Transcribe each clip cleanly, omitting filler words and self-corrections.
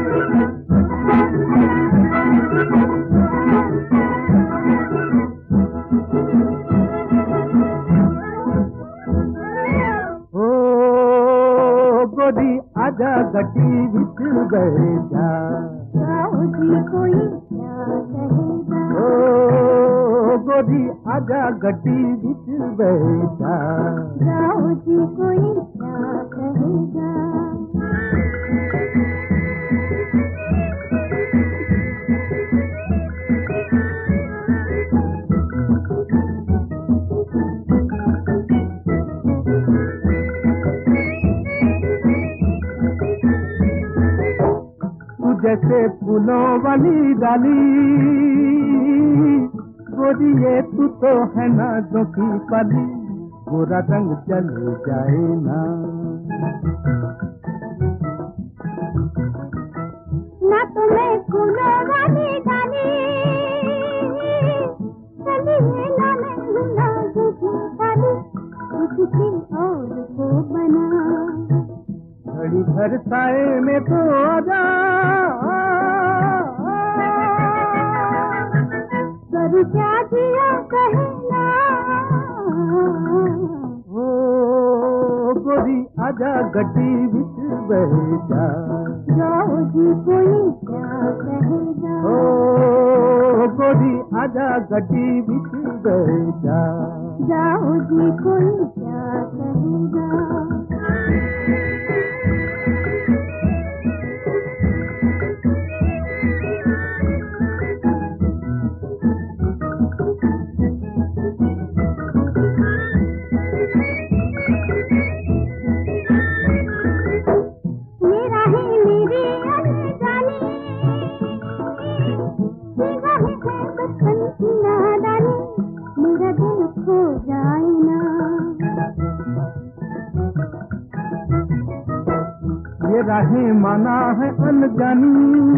गोरी आजा गटी बिच गए जा, जाओ जी कोई क्या कहेगा। ओ गोरी आजा गटी बिच गए जा, जाओ जी कोई क्या कहेगा। जैसे फूलों वाली डाली गोरी ये तू तो है नाजों की कली, गोरा रंग चल जाए ना। ना तुम्हें फूलों वाली डाली चलिए ना मैं नाजों की कली, किसी और को बना। घड़ी भर साए में तो आजा, करूँ क्या जिया कहना। ओ गोरी आजा गड्डी बिच बह जा, जाओ जी कोई क्या कहेगा। ओ गोरी आजा गड्डी बिच बह जा, जाओ जी कोई क्या कहेगा। मेरा दिल खो जाए ना। ये राहें माना है अनजानी,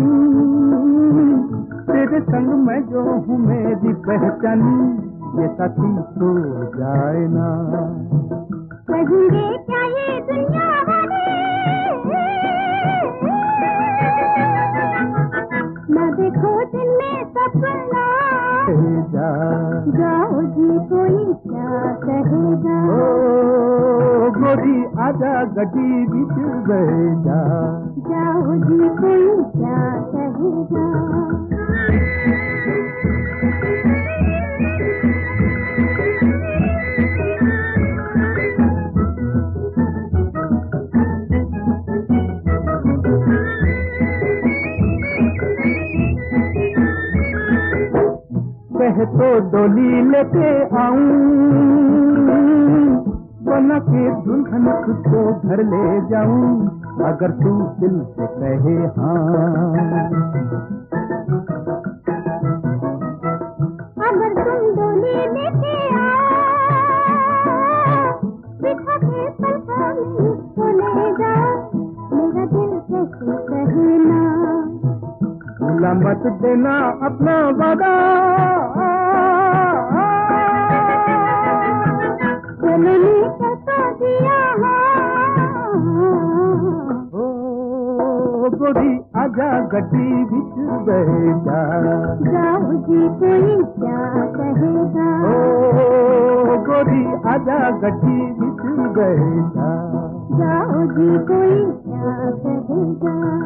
तेरे संग मैं जो हूँ मेरी पहचानी, ये साथी खो जाए ना। कहेंगे क्या ये दुनिया वाले, ना देखो दिन में सपना। जा जाओ जी कोई क्या कहेगा। ओ गोरी आजा गड्डी बिच बह जा, जाओ जी कोई क्या कहेगा। कहे तो डोली लेके आऊं, बना के दुल्हन तुझको घर ले जाऊं, अगर तू दिल से कहे हाँ। अगर तुम डोली लेके आओ, बिठा के पलकों में मुझको ले जाओ, मेरा दिल कैसे कहना। भूला मत देना अपना वादा, चलने का तो दिया। ओ गोरी आजा गड्डी बिच बह जा, जाओ जी कोई क्या कहेगा। ओ गोरी आजा गड्डी बिच बह जा, जाओ जी कोई क्या कहेगा।